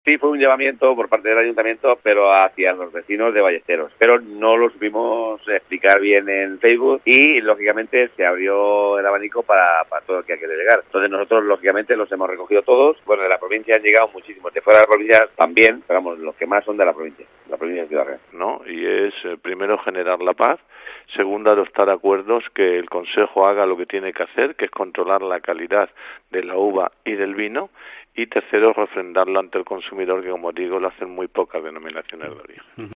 Sí, fue un llamamiento por parte del ayuntamiento, pero hacia los vecinos de Ballesteros. Pero no lo supimos explicar bien en Facebook y, lógicamente, se abrió el abanico para todo el que ha querido llegar. Entonces nosotros, lógicamente, los hemos recogido todos. Bueno, de la provincia han llegado muchísimos. De fuera de la provincia también, pero vamos, los que más son de la provincia de Ciudad Real. ¿No? Y es, primero, generar la paz. Segundo, adoptar acuerdos, que el Consejo haga lo que tiene que hacer, que es controlar la calidad de la uva y del vino. Y tercero, refrendarlo ante el consumidor, que, como digo, lo hacen muy pocas denominaciones de origen.